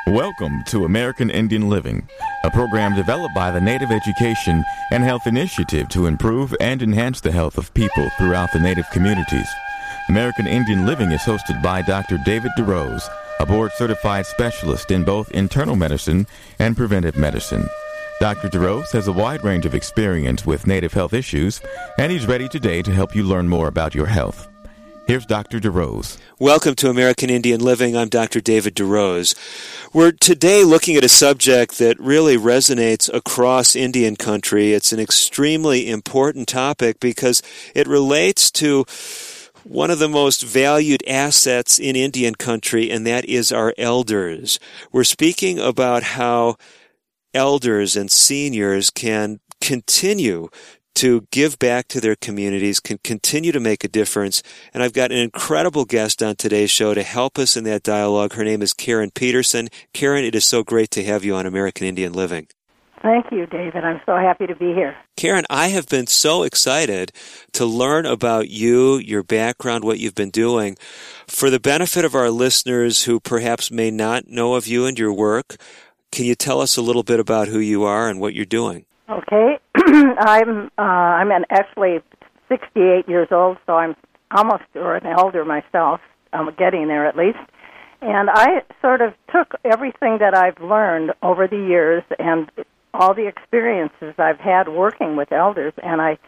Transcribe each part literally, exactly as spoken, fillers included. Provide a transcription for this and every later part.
Welcome to American Indian Living, a program developed by the Native Education and Health Initiative to improve and enhance the health of people throughout the Native communities. American Indian Living is hosted by Doctor David DeRose, a board-certified specialist in both internal medicine and preventive medicine. Doctor DeRose has a wide range of experience with Native health issues, and he's ready today to help you learn more about your health. Here's Doctor DeRose. Welcome to American Indian Living. I'm Doctor David DeRose. We're today looking at a subject that really resonates across Indian country. It's an extremely important topic because it relates to one of the most valued assets in Indian country, and that is our elders. We're speaking about how elders and seniors can continue to give back to their communities, can continue to make a difference. And I've got an incredible guest on today's show to help us in that dialogue. Her name is Karen Peterson. Karen, it is so great to have you on American Indian Living. Thank you, David. I'm so happy to be here. Karen, I have been so excited to learn about you, your background, what you've been doing. For the benefit of our listeners who perhaps may not know of you and your work, can you tell us a little bit about who you are and what you're doing? Okay. I'm uh, I'm an actually sixty-eight years old, so I'm almost or an elder myself. I'm getting there at least. And I sort of took everything that I've learned over the years and all the experiences I've had working with elders, and I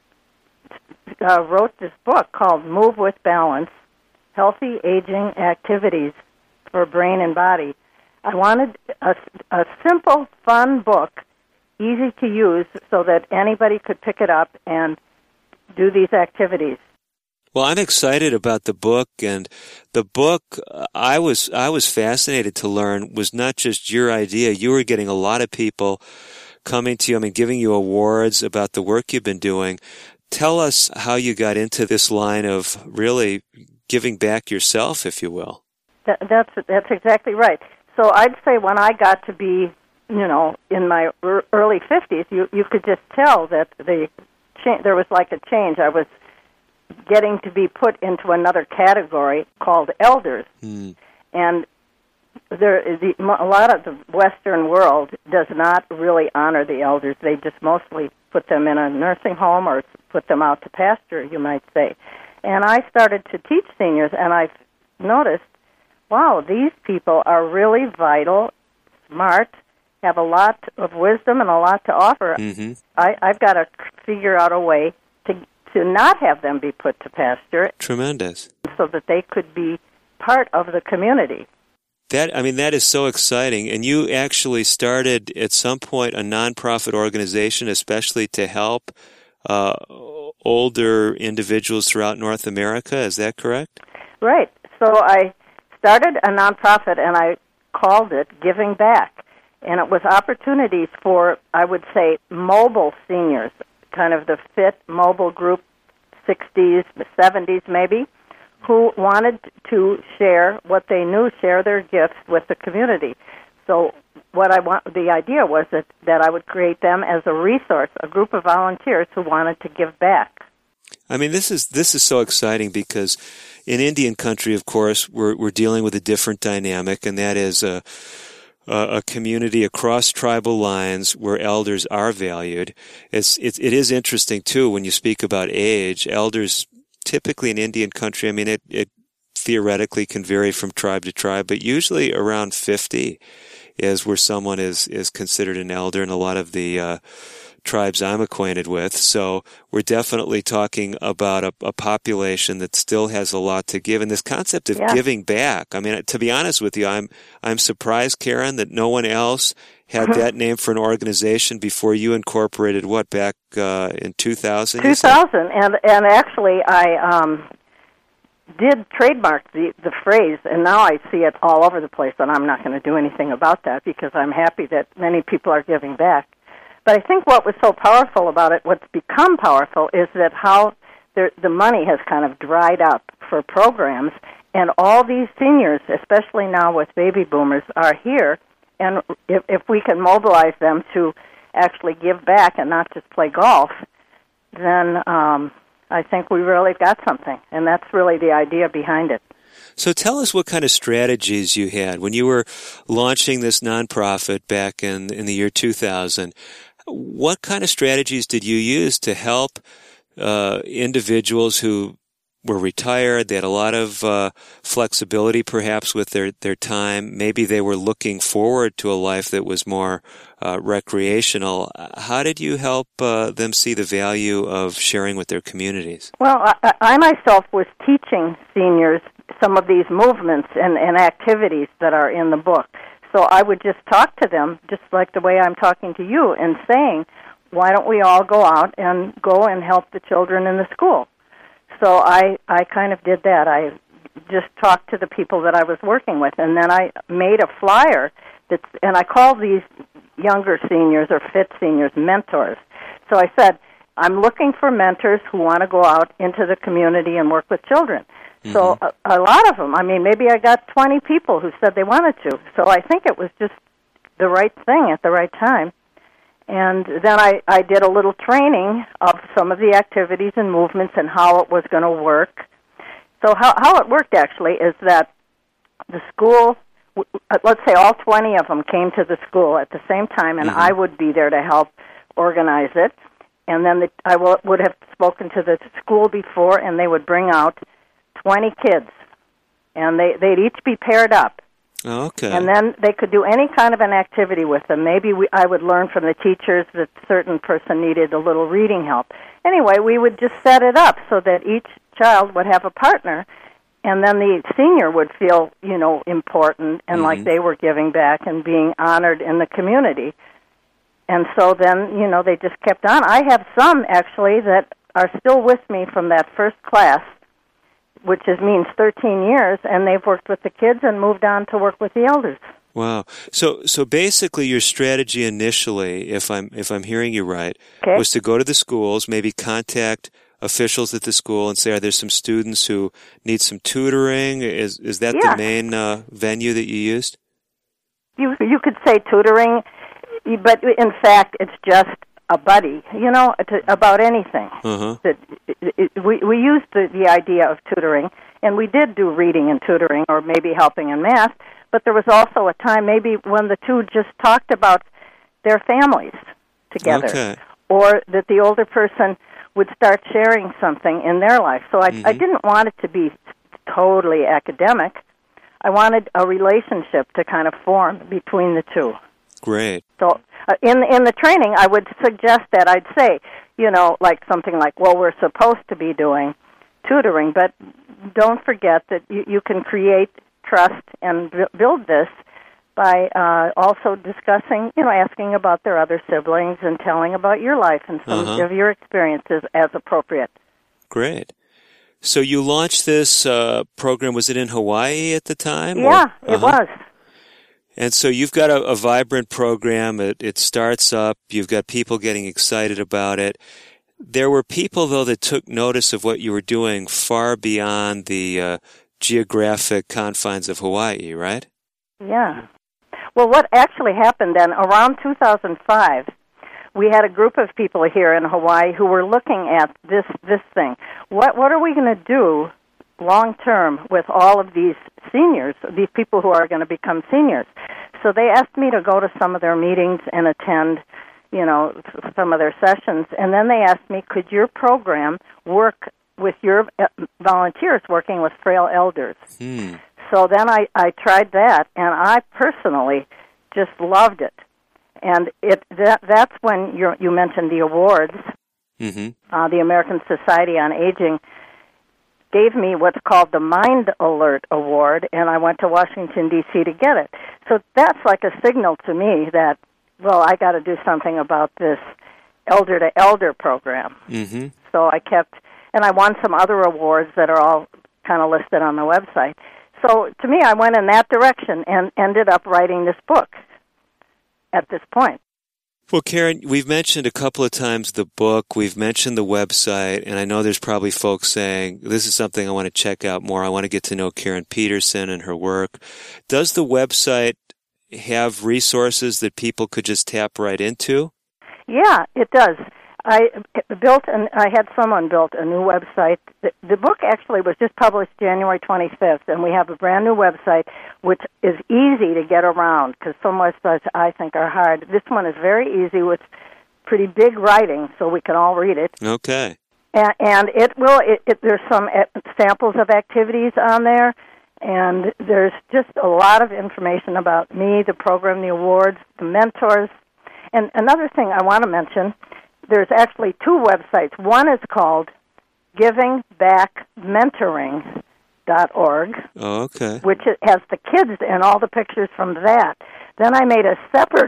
uh, wrote this book called Move with Balance, Healthy Aging Activities for Brain and Body. I wanted a, a simple, fun book, easy to use, so that anybody could pick it up and do these activities. Well, I'm excited about the book, and the book I was I was fascinated to learn was not just your idea. You were getting a lot of people coming to you, I mean, giving you awards about the work you've been doing. Tell us how you got into this line of really giving back yourself, if you will. That, that's that's exactly right. So I'd say when I got to be, you know, in my early fifties, you you could just tell that the cha- there was like a change. I was getting to be put into another category called elders, mm. and there is the, a lot of the Western world does not really honor the elders. They just mostly put them in a nursing home or put them out to pasture, you might say. And I started to teach seniors, and I noticed, wow, these people are really vital, smart, have a lot of wisdom and a lot to offer. Mm-hmm. I, I've got to figure out a way to to not have them be put to pasture. Tremendous. So that they could be part of the community. That I mean, that is so exciting. And you actually started at some point a nonprofit organization, especially to help uh, older individuals throughout North America. Is that correct? Right. So I started a nonprofit, and I called it Giving Back. And it was opportunities for, I would say, mobile seniors, kind of the fit mobile group, sixties, seventies maybe, who wanted to share what they knew, share their gifts with the community. So what I want, the idea was that, that I would create them as a resource, a group of volunteers who wanted to give back. I mean, this is this is so exciting because in Indian country, of course, we're we're dealing with a different dynamic, and that is a a community across tribal lines where elders are valued. It's, it, it is interesting, too, when you speak about age. Elders, typically in Indian country, I mean, it, it theoretically can vary from tribe to tribe, but usually around fifty is where someone is, is considered an elder in a lot of the uh, tribes I'm acquainted with. So we're definitely talking about a, a population that still has a lot to give. And this concept of yeah. giving back, I mean, to be honest with you, I'm I'm surprised, Karen, that no one else had mm-hmm. that name for an organization before you incorporated what, back uh, in two thousand? two thousand, and and actually I um, did trademark the, the phrase, and now I see it all over the place, and I'm not going to do anything about that because I'm happy that many people are giving back. But I think what was so powerful about it, what's become powerful, is that how the, the money has kind of dried up for programs, and all these seniors, especially now with baby boomers, are here, and if, if we can mobilize them to actually give back and not just play golf, then um, I think we really got something, and that's really the idea behind it. So tell us what kind of strategies you had when you were launching this nonprofit back in, in the year two thousand. What kind of strategies did you use to help uh, individuals who were retired? They had a lot of uh, flexibility perhaps with their, their time. Maybe they were looking forward to a life that was more uh, recreational. How did you help uh, them see the value of sharing with their communities? Well, I, I myself was teaching seniors some of these movements and, and activities that are in the book. So I would just talk to them, just like the way I'm talking to you, and saying, why don't we all go out and go and help the children in the school? So I, I kind of did that. I just talked to the people that I was working with, and then I made a flyer, that's, and I called these younger seniors or fit seniors mentors. So I said, I'm looking for mentors who want to go out into the community and work with children. Mm-hmm. So a, a lot of them, I mean, maybe I got twenty people who said they wanted to. So I think it was just the right thing at the right time. And then I, I did a little training of some of the activities and movements and how it was going to work. So how, how it worked, actually, is that the school, let's say all twenty of them came to the school at the same time, and mm-hmm. I would be there to help organize it. And then the, I w- would have spoken to the school before, and they would bring out twenty kids, and they, they'd each be paired up. Okay. And then they could do any kind of an activity with them. Maybe we, I would learn from the teachers that a certain person needed a little reading help. Anyway, we would just set it up so that each child would have a partner, and then the senior would feel, you know, important and mm-hmm. like they were giving back and being honored in the community. And so then, you know, they just kept on. I have some, actually, that are still with me from that first class, which is, means thirteen years, and they've worked with the kids and moved on to work with the elders. Wow. So so basically your strategy initially, if I'm if I'm hearing you right, okay. was to go to the schools, maybe contact officials at the school and say, are there some students who need some tutoring? Is is that yeah. the main uh, venue that you used? You you could say tutoring, but in fact it's just a buddy, you know, to, about anything. Uh-huh. That it, it, we we used the, the idea of tutoring, and we did do reading and tutoring, or maybe helping in math. But there was also a time maybe when the two just talked about their families together, okay. or that the older person would start sharing something in their life. So I, mm-hmm. I didn't want it to be totally academic. I wanted a relationship to kind of form between the two. Great. So uh, in in the training, I would suggest that I'd say, you know, like something like, well, we're supposed to be doing tutoring, but don't forget that you, you can create trust and build this by uh, also discussing, you know, asking about their other siblings and telling about your life and some uh-huh. of your experiences as appropriate. Great. So you launched this uh, program, was it in Hawaii at the time? Yeah, or? it uh-huh. was. And so you've got a, a vibrant program. It, it starts up. You've got people getting excited about it. There were people, though, that took notice of what you were doing far beyond the uh, geographic confines of Hawaii, right? Yeah. Well, what actually happened then, around two thousand five, we had a group of people here in Hawaii who were looking at this this thing. What what are we going to do long term with all of these seniors, these people who are going to become seniors? So they asked me to go to some of their meetings and attend, you know, some of their sessions. And then they asked me, could your program work with your volunteers working with frail elders? Hmm. So then I, I tried that, and I personally just loved it. And it that that's when you you mentioned the awards. Mm-hmm. Uh, the American Society on Aging gave me what's called the Mind Alert Award, and I went to Washington, D C to get it. So that's like a signal to me that, well, I got to do something about this elder-to-elder program. Mm-hmm. So I kept, and I won some other awards that are all kind of listed on the website. So to me, I went in that direction and ended up writing this book at this point. Well, Karen, we've mentioned a couple of times the book, we've mentioned the website, and I know there's probably folks saying, this is something I want to check out more. I want to get to know Karen Peterson and her work. Does the website have resources that people could just tap right into? Yeah, it does. I built, and I had someone built a new website. The, the book actually was just published January twenty-fifth, and we have a brand new website, which is easy to get around, because some websites, I think, are hard. This one is very easy with pretty big writing, so we can all read it. Okay. And, and it will, it, it, there's some samples of activities on there, and there's just a lot of information about me, the program, the awards, the mentors. And another thing I want to mention, there's actually two websites. One is called giving back mentoring dot org, oh, okay. which has the kids and all the pictures from that. Then I made a separate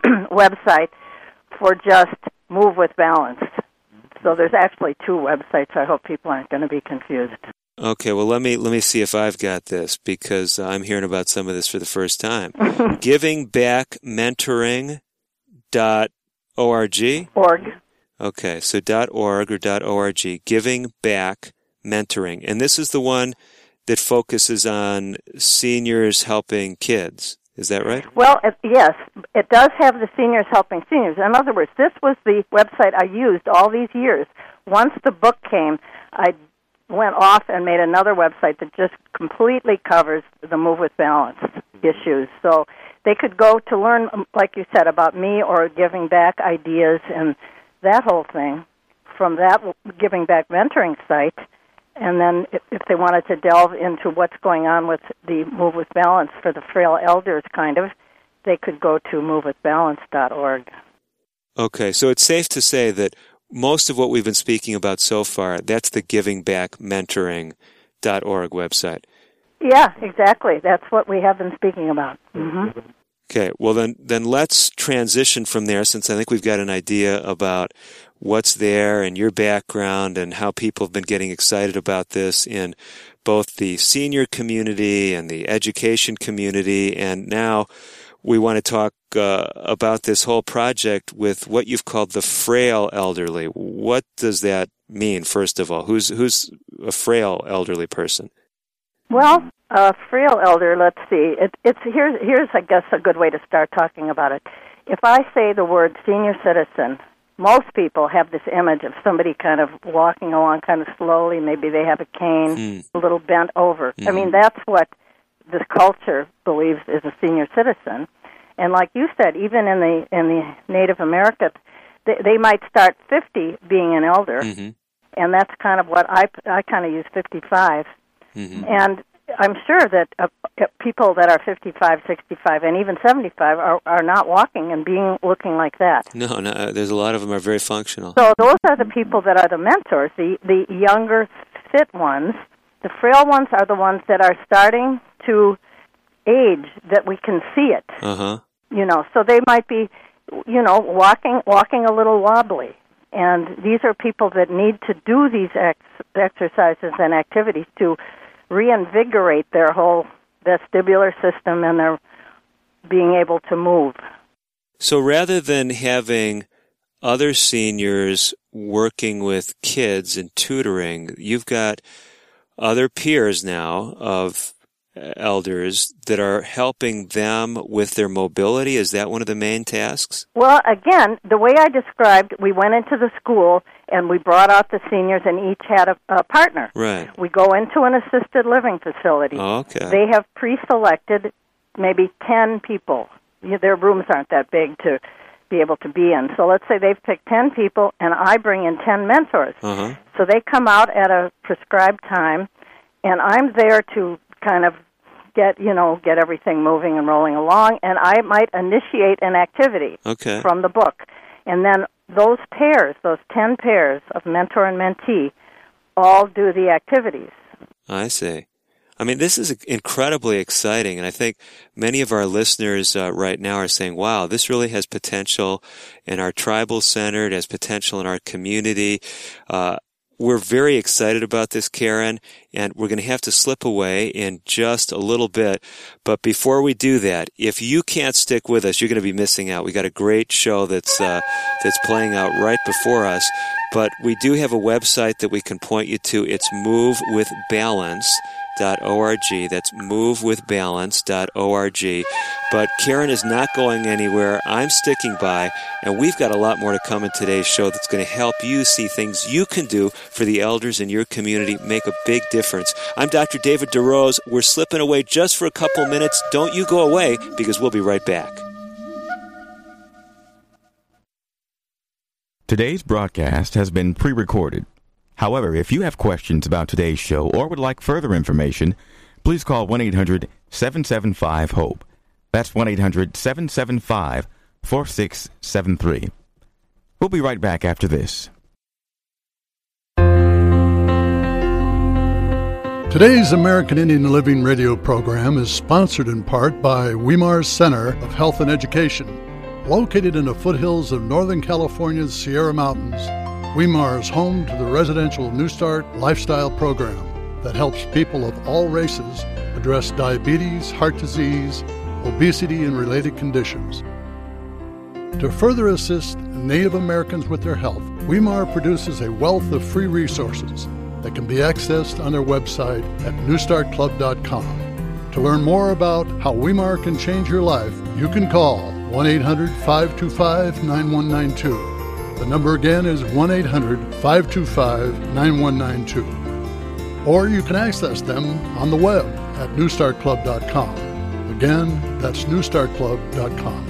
website for just Move with Balance. So there's actually two websites. I hope people aren't going to be confused. Okay, well, let me let me see if I've got this, because I'm hearing about some of this for the first time. giving back mentoring dot org? Org. Okay, so .org or .org, Giving Back Mentoring. And this is the one that focuses on seniors helping kids. Is that right? Well, it, yes, it does have the seniors helping seniors. In other words, this was the website I used all these years. Once the book came, I went off and made another website that just completely covers the Move with Balance issues. So they could go to learn, like you said, about me or giving back ideas and that whole thing from that Giving Back Mentoring site. And then if, if they wanted to delve into what's going on with the Move with Balance for the frail elders, kind of, they could go to move with balance dot org. Okay, so it's safe to say that most of what we've been speaking about so far, that's the giving back mentoring dot org website. Yeah, exactly. That's what we have been speaking about. Mm-hmm. Okay, well then, then let's transition from there, since I think we've got an idea about what's there and your background and how people have been getting excited about this in both the senior community and the education community. And now we want to talk uh, about this whole project with what you've called the frail elderly. What does that mean, first of all? Who's, who's a frail elderly person? Well, a frail elder, let's see. It, it's here's, here's, I guess, a good way to start talking about it. If I say the word senior citizen, most people have this image of somebody kind of walking along kind of slowly. Maybe they have a cane, mm. a little bent over. Mm-hmm. I mean, that's what this culture believes is a senior citizen. And like you said, even in the in the Native America, they, they might start fifty being an elder, mm-hmm. and that's kind of what I I kind of use fifty-five. Mm-hmm. And I'm sure that uh, people that are fifty-five, sixty-five, and even seventy-five are, are not walking and being looking like that. No, no, there's a lot of them are very functional. So those are the people that are the mentors, the, the younger, fit ones. The frail ones are the ones that are starting to age, that we can see it. Uh-huh. You know, so they might be, you know, walking walking a little wobbly. And these are people that need to do these ex- exercises and activities to reinvigorate their whole vestibular system and their being able to move. So rather than having other seniors working with kids and tutoring, you've got other peers now of elders that are helping them with their mobility. Is that one of the main tasks? Well, again, the way I described, we went into the school and we brought out the seniors and each had a, a partner. Right. We go into an assisted living facility. Oh, okay. They have pre-selected maybe ten people. Their rooms aren't that big to be able to be in. So let's say they've picked ten people and I bring in ten mentors. Uh-huh. So they come out at a prescribed time and I'm there to kind of get, you know, get everything moving and rolling along, and I might initiate an activity okay. from the book. And then those pairs, those ten pairs of mentor and mentee, all do the activities. I see. I mean, this is incredibly exciting, and I think many of our listeners uh, right now are saying, wow, this really has potential in our tribal center, it has potential in our community. Uh, We're very excited about this, Karen, and we're going to have to slip away in just a little bit. But before we do that, if you can't stick with us, you're going to be missing out. We got a great show that's uh, that's playing out right before us. But we do have a website that we can point you to. It's move with balance dot org. That's move with balance dot org. But Karen is not going anywhere. I'm sticking by, and we've got a lot more to come in today's show that's going to help you see things you can do for the elders in your community, make a big difference. I'm Doctor David DeRose. We're slipping away just for a couple minutes. Don't you go away, because we'll be right back. Today's broadcast has been pre-recorded. However, if you have questions about today's show or would like further information, please call one eight hundred seven seven five HOPE. That's one eight hundred seven seven five four six seven three. We'll be right back after this. Today's American Indian Living radio program is sponsored in part by Weimar Center of Health and Education. Located in the foothills of Northern California's Sierra Mountains, Weimar is home to the residential New Start lifestyle program that helps people of all races address diabetes, heart disease, obesity, and related conditions. To further assist Native Americans with their health, Weimar produces a wealth of free resources that can be accessed on their website at new start club dot com. To learn more about how Weimar can change your life, you can call one eight hundred five two five nine one nine two. The number again is one eight hundred five two five nine one nine two. Or you can access them on the web at new start club dot com. Again, that's new start club dot com.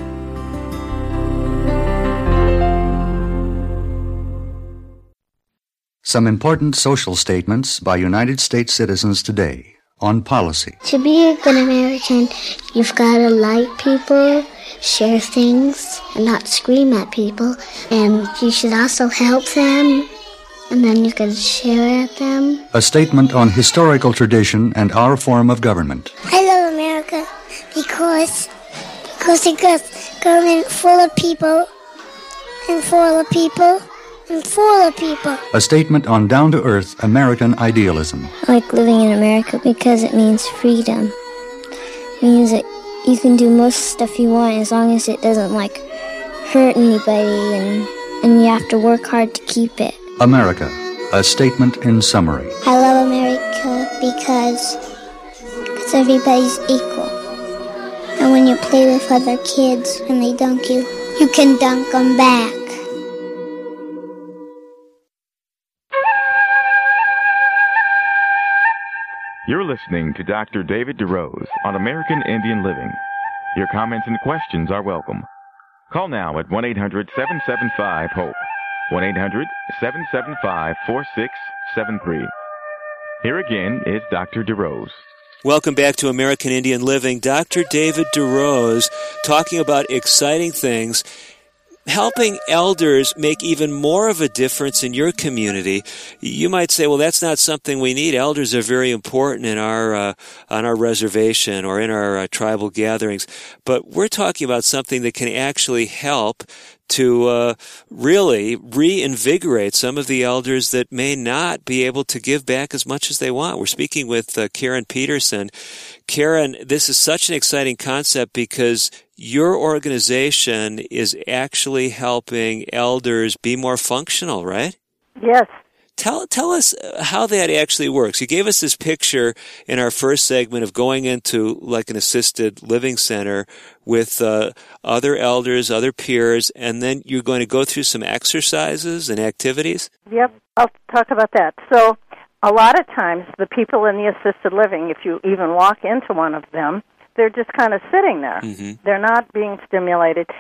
Some important social statements by United States citizens today on policy. To be a good American, you've got to like people, share things, and not scream at people. And you should also help them, and then you can share at them. A statement on historical tradition and our form of government. I love America because, because it got government full of people, and full of people, and full of people. A statement on down-to-earth American idealism. I like living in America because it means freedom. It means that you can do most stuff you want as long as it doesn't, like, hurt anybody, and, and you have to work hard to keep it. America, a statement in summary. I love America because, because everybody's equal. And when you play with other kids and they dunk you, you can dunk them back. You're listening to Doctor David DeRose on American Indian Living. Your comments and questions are welcome. Call now at one eight hundred seven seven five HOPE, one eight hundred seven seven five four six seven three. Here again is Doctor DeRose. Welcome back to American Indian Living. Doctor David DeRose talking about exciting things, helping elders make even more of a difference in your community. You might say, well, that's not something we need. Elders are very important in our uh, on our reservation or in our uh, tribal gatherings. But we're talking about something that can actually help to uh, really reinvigorate some of the elders that may not be able to give back as much as they want. We're speaking with uh, Karen Peterson. Karen, this is such an exciting concept because your organization is actually helping elders be more functional, right? Yes. Tell tell us how that actually works. You gave us this picture in our first segment of going into like an assisted living center with uh, other elders, other peers, and then you're going to go through some exercises and activities? Yep, I'll talk about that. So a lot of times the people in the assisted living, if you even walk into one of them, they're just kind of sitting there. Mm-hmm. They're not being stimulated.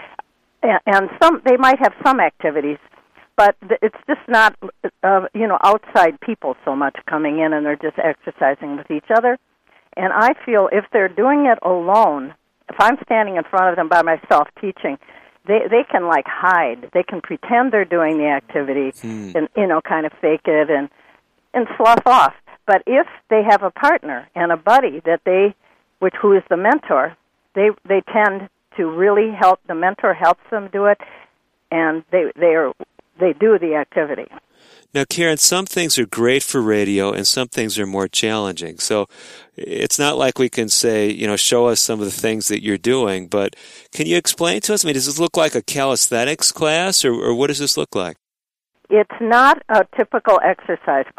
And some they might have some activities, but it's just not, uh, you know, outside people so much coming in and they're just exercising with each other. And I feel if they're doing it alone, if I'm standing in front of them by myself teaching, they they can, like, hide. They can pretend they're doing the activity hmm. and, you know, kind of fake it and, and slough off. But if they have a partner and a buddy that they, which who is the mentor, they they tend to really help. The mentor helps them do it, and they they are they do the activity. Now, Karen, some things are great for radio, and some things are more challenging. So it's not like we can say, you know, show us some of the things that you're doing. But can you explain to us? I mean, does this look like a calisthenics class, or, or what does this look like? It's not a typical exercise class.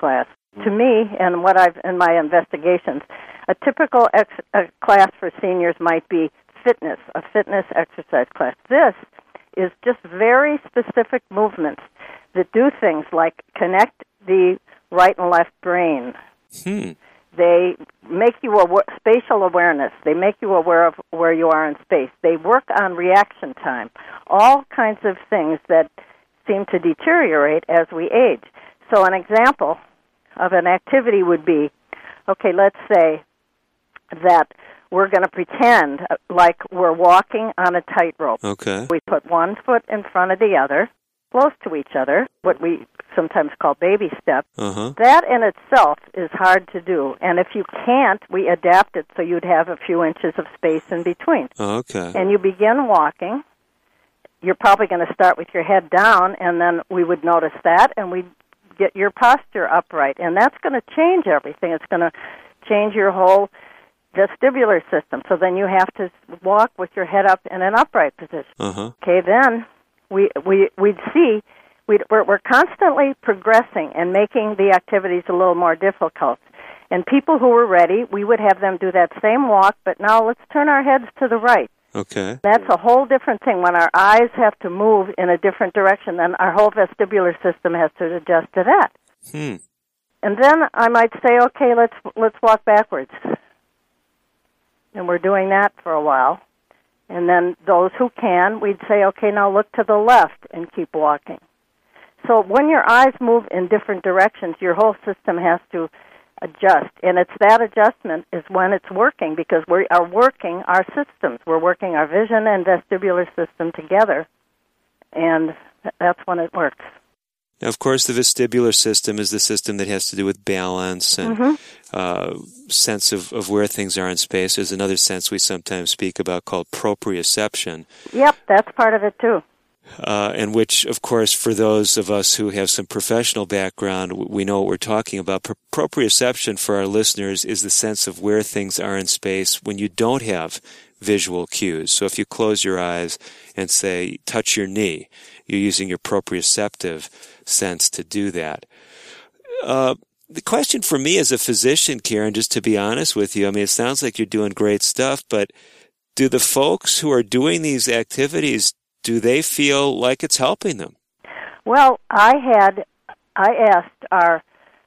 To me, and what I've in my investigations, a typical ex, a class for seniors might be fitness, a fitness exercise class. This is just very specific movements that do things like connect the right and left brain. Hmm. They make you aware, spatial awareness. They make you aware of where you are in space. They work on reaction time. All kinds of things that seem to deteriorate as we age. So an example of an activity would be, okay, let's say that we're going to pretend like we're walking on a tightrope. Okay. We put one foot in front of the other, close to each other, what we sometimes call baby steps. Uh-huh. That in itself is hard to do. And if you can't, we adapt it so you'd have a few inches of space in between. Okay. And you begin walking. You're probably going to start with your head down, and then we would notice that, and we'd get your posture upright. And that's going to change everything. It's going to change your whole vestibular system. So then you have to walk with your head up in an upright position. Uh-huh. Okay, then we, we, we'd see we'd, we're, we're constantly progressing and making the activities a little more difficult. And people who were ready, we would have them do that same walk, but now let's turn our heads to the right. Okay. That's a whole different thing. When our eyes have to move in a different direction, then our whole vestibular system has to adjust to that. Hmm. And then I might say, okay, let's let's walk backwards. And we're doing that for a while. And then those who can, we'd say, okay, now look to the left and keep walking. So when your eyes move in different directions, your whole system has to adjust. And it's that adjustment is when it's working, because we are working our systems. We're working our vision and vestibular system together, and that's when it works. Now, of course, the vestibular system is the system that has to do with balance and Mm-hmm. uh, sense of, of where things are in space. There's another sense we sometimes speak about called proprioception. Yep, that's part of it too. Uh, and which, of course, for those of us who have some professional background, we know what we're talking about. Pro- proprioception for our listeners is the sense of where things are in space when you don't have visual cues. So if you close your eyes and say, touch your knee, you're using your proprioceptive sense to do that. Uh, the question for me as a physician, Karen, just to be honest with you, I mean, it sounds like you're doing great stuff, but do the folks who are doing these activities, do they feel like it's helping them? Well, I had, I asked our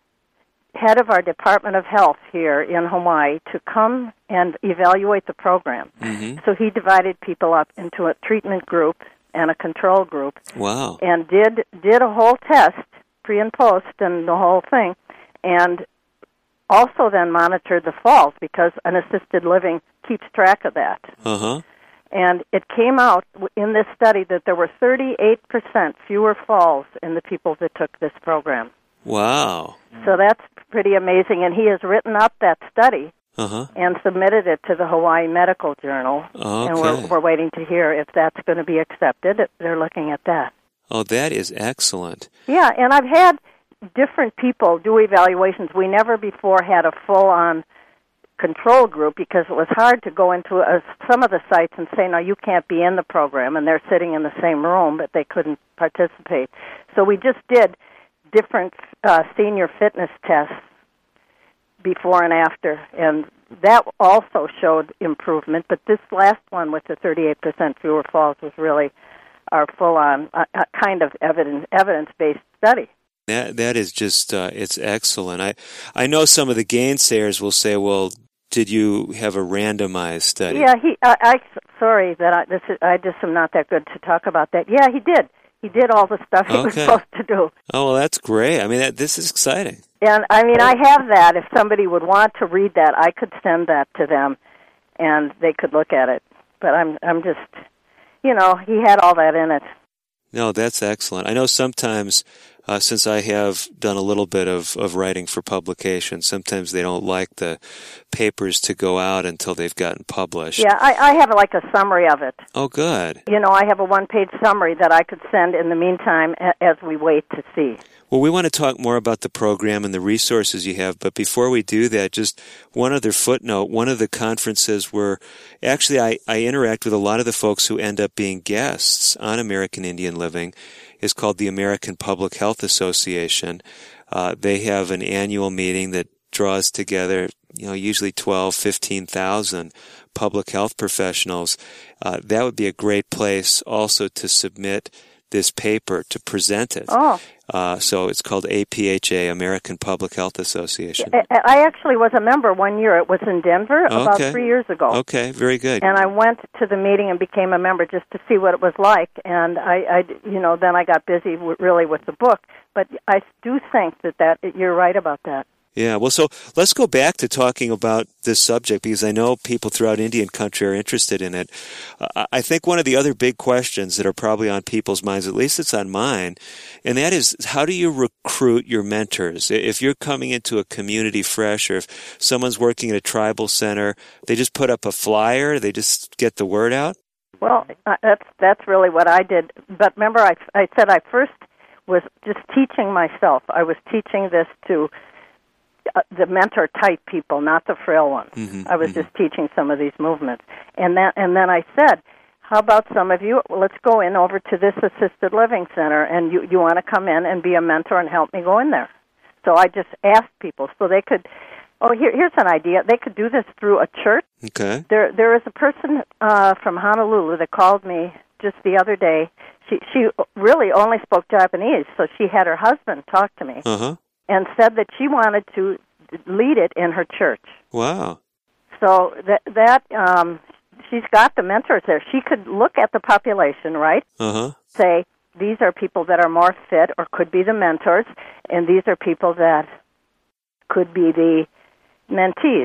head of our Department of Health here in Hawaii to come and evaluate the program. Mm-hmm. So he divided people up into a treatment group and a control group. Wow. And did did a whole test, pre and post, and the whole thing, and also then monitored the falls, because an assisted living keeps track of that. Uh-huh. And it came out in this study that there were thirty-eight percent fewer falls in the people that took this program. Wow. So that's pretty amazing. And he has written up that study Uh-huh. and submitted it to the Hawaii Medical Journal. Okay. And we're, we're waiting to hear if that's going to be accepted. They're looking at that. Oh, that is excellent. Yeah, and I've had different people do evaluations. We never before had a full-on control group, because it was hard to go into a, some of the sites and say, no, you can't be in the program, and they're sitting in the same room, but they couldn't participate. So we just did different uh, senior fitness tests before and after, and that also showed improvement, but this last one with the thirty-eight percent fewer falls was really our full-on uh, kind of evidence, evidence-based study. That that is just uh, it's excellent. I I know some of the gainsayers will say, "Well, did you have a randomized study?" Yeah, he. I, I sorry that I this is, I just am not that good to talk about that. Yeah, he did. He did all the stuff he Okay. was supposed to do. Oh, well, that's great. I mean, that, this is exciting. And I mean, I have that. If somebody would want to read that, I could send that to them, and they could look at it. But I'm I'm just, you know, he had all that in it. No, that's excellent. I know sometimes, uh, since I have done a little bit of, of writing for publication, sometimes they don't like the papers to go out until they've gotten published. Yeah, I, I have like a summary of it. Oh, good. You know, I have a one-page summary that I could send in the meantime a- as we wait to see. Well, we want to talk more about the program and the resources you have, but before we do that, just one other footnote. One of the conferences where actually I, I interact with a lot of the folks who end up being guests on American Indian Living is called the American Public Health Association. Uh, they have an annual meeting that draws together, you know, usually twelve, fifteen thousand public health professionals. Uh, that would be a great place also to submit this paper, to present it. Oh. Uh, so it's called A P H A, American Public Health Association. I, I actually was a member one year. It was in Denver about Okay. three years ago. Okay, very good. And I went to the meeting and became a member just to see what it was like. And I, I you know, then I got busy w- really with the book. But I do think that, that you're right about that. Yeah, well, so let's go back to talking about this subject, because I know people throughout Indian country are interested in it. Uh, I think one of the other big questions that are probably on people's minds, at least it's on mine, and that is, how do you recruit your mentors? If you're coming into a community fresh, or if someone's working at a tribal center, they just put up a flyer, they just get the word out? Well, uh, that's that's really what I did. But remember, I, I said I first was just teaching myself. I was teaching this to Uh, the mentor-type people, not the frail ones. Mm-hmm, I was mm-hmm. just teaching some of these movements. And then, and then I said, how about some of you, well, let's go in over to this assisted living center, and you, you want to come in and be a mentor and help me go in there. So I just asked people so they could, oh, here, here's an idea. They could do this through a church. Okay. There, there is a person uh, from Honolulu that called me just the other day. She, she really only spoke Japanese, so she had her husband talk to me. Uh-huh. And said that she wanted to lead it in her church. Wow. So that that um, she's got the mentors there. She could look at the population, right? Uh-huh. Say, these are people that are more fit or could be the mentors, and these are people that could be the mentees.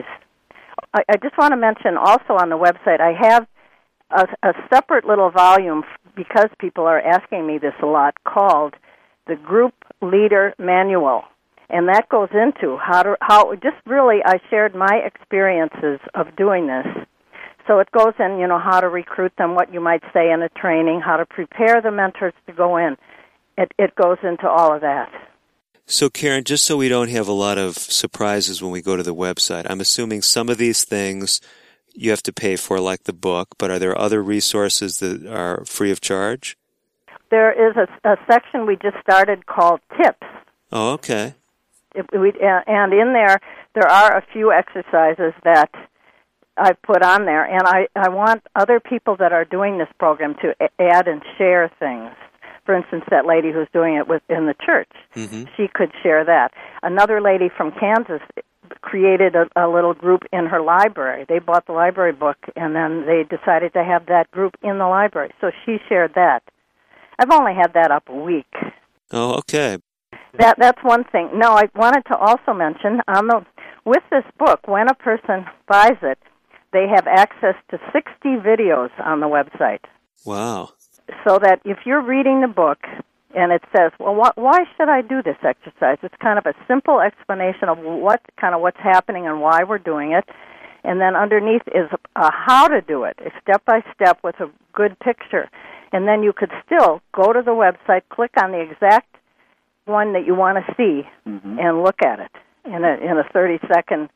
I, I just want to mention also on the website, I have a, a separate little volume, because people are asking me this a lot, called the Group Leader Manual. And that goes into how to, how, just really, I shared my experiences of doing this. So it goes in, you know, how to recruit them, what you might say in a training, how to prepare the mentors to go in. It, it goes into all of that. So, Karen, just so we don't have a lot of surprises when we go to the website, I'm assuming some of these things you have to pay for, like the book, but are there other resources that are free of charge? There is a, a section we just started called Tips. Oh, okay. It, we, and in there, there are a few exercises that I've put on there, and I, I want other people that are doing this program to add and share things. For instance, that lady who's doing it within the church, mm-hmm. she could share that. Another lady from Kansas created a, a little group in her library. They bought the library book, and then they decided to have that group in the library. So she shared that. I've only had that up a week. Oh, okay. That that's one thing. No, I wanted to also mention on the with this book, when a person buys it, they have access to sixty videos on the website. Wow. So that if you're reading the book and it says, well, wh- why should I do this exercise? It's kind of a simple explanation of what kind of what's happening and why we're doing it. And then underneath is a how to do it, a step-by-step with a good picture. And then you could still go to the website, click on the exact one that you want to see, mm-hmm. and look at it in a in a thirty-second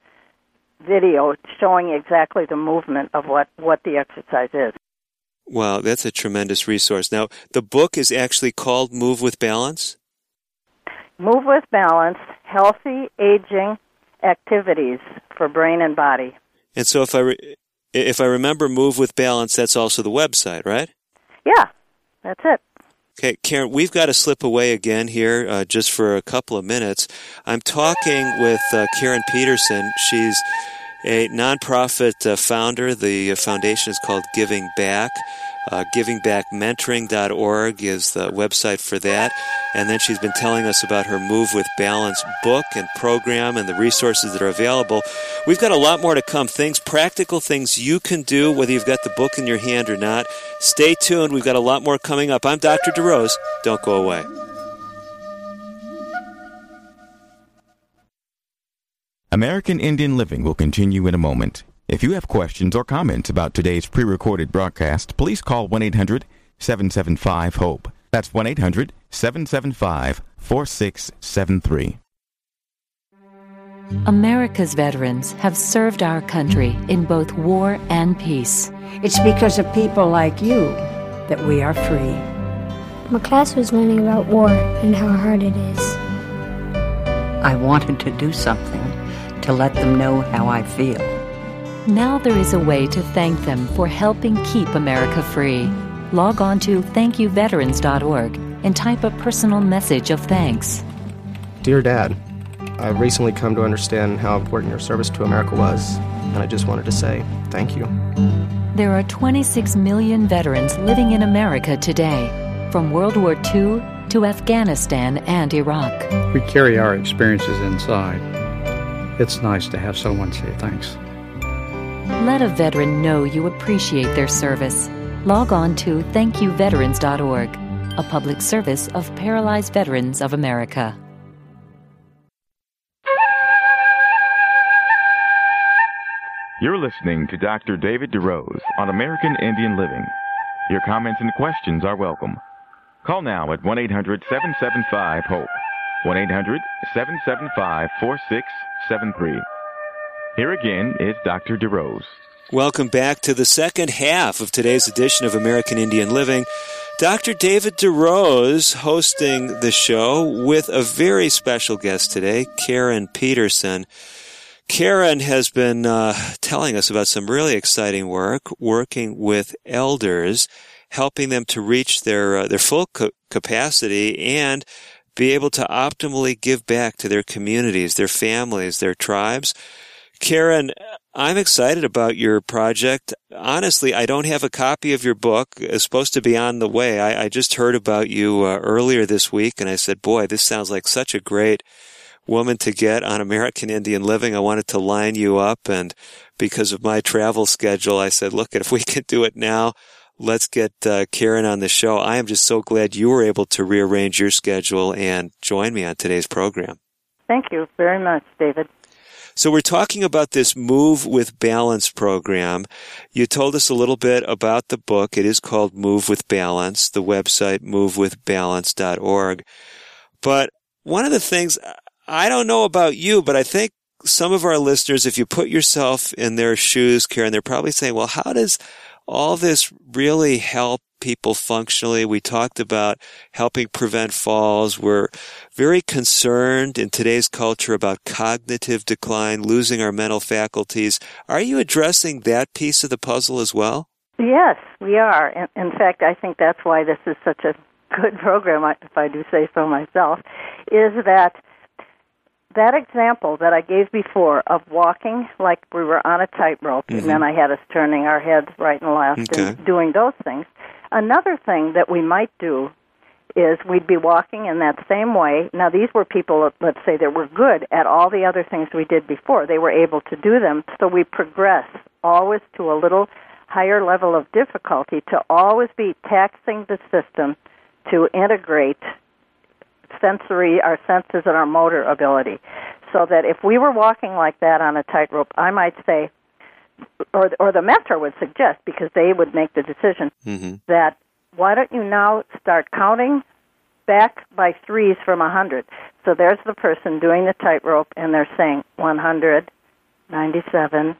video showing exactly the movement of what, what the exercise is. Wow, that's a tremendous resource. Now, the book is actually called Move with Balance? Move with Balance, Healthy Aging Activities for Brain and Body. And so if I, re- if I remember Move with Balance, that's also the website, right? Yeah, that's it. Okay, Karen, we've got to slip away again here uh, just for a couple of minutes. I'm talking with uh, Karen Peterson. She's a nonprofit uh, founder. The foundation is called Giving Back. Uh, giving back mentoring dot org is the website for that. And then she's been telling us about her Move with Balance book and program and the resources that are available. We've got a lot more to come. Things, practical things you can do, whether you've got the book in your hand or not. Stay tuned. We've got a lot more coming up. I'm Doctor DeRose. Don't go away. American Indian Living will continue in a moment. If you have questions or comments about today's pre-recorded broadcast, please call one eight hundred seven seven five HOPE. That's one eight hundred seven seven five four six seven three. America's veterans have served our country in both war and peace. It's because of people like you that we are free. My class was learning about war and how hard it is. I wanted to do something to let them know how I feel. Now there is a way to thank them for helping keep America free. Log on to thank you veterans dot org and type a personal message of thanks. Dear Dad, I've recently come to understand how important your service to America was, and I just wanted to say thank you. There are twenty-six million veterans living in America today, from World War Two to Afghanistan and Iraq. We carry our experiences inside. It's nice to have someone say thanks. Let a veteran know you appreciate their service. Log on to thank you veterans dot org, a public service of Paralyzed Veterans of America. You're listening to Doctor David DeRose on American Indian Living. Your comments and questions are welcome. Call now at one eight hundred seven seven five HOPE, one eight hundred seven seven five four six seven three. Here again is Doctor DeRose. Welcome back to the second half of today's edition of American Indian Living. Doctor David DeRose hosting the show with a very special guest today, Karen Peterson. Karen has been uh, telling us about some really exciting work, working with elders, helping them to reach their uh, their full co- capacity and be able to optimally give back to their communities, their families, their tribes. Karen, I'm excited about your project. Honestly, I don't have a copy of your book. It's supposed to be on the way. I, I just heard about you uh, earlier this week, and I said, boy, this sounds like such a great woman to get on American Indian Living. I wanted to line you up, and because of my travel schedule, I said, look, if we can do it now, let's get uh, Karen on the show. I am just so glad you were able to rearrange your schedule and join me on today's program. Thank you very much, David. So we're talking about this Move with Balance program. You told us a little bit about the book. It is called Move with Balance, the website move with balance dot org. But one of the things, I don't know about you, but I think some of our listeners, if you put yourself in their shoes, Karen, they're probably saying, well, how does all this really help people functionally? We talked about helping prevent falls. We're very concerned in today's culture about cognitive decline, losing our mental faculties. Are you addressing that piece of the puzzle as well? Yes, we are. In, in fact, I think that's why this is such a good program, if I do say so myself, is that that example that I gave before of walking like we were on a tightrope, mm-hmm. and then I had us turning our heads right and left okay. and doing those things. Another thing that we might do is we'd be walking in that same way. Now, these were people, let's say, that were good at all the other things we did before. They were able to do them, so we progress always to a little higher level of difficulty, to always be taxing the system to integrate sensory, our senses and our motor ability. So that if we were walking like that on a tightrope, I might say, or or the mentor would suggest, because they would make the decision, mm-hmm. that why don't you now start counting back by threes from a hundred? So there's the person doing the tightrope, and they're saying one hundred, ninety-seven.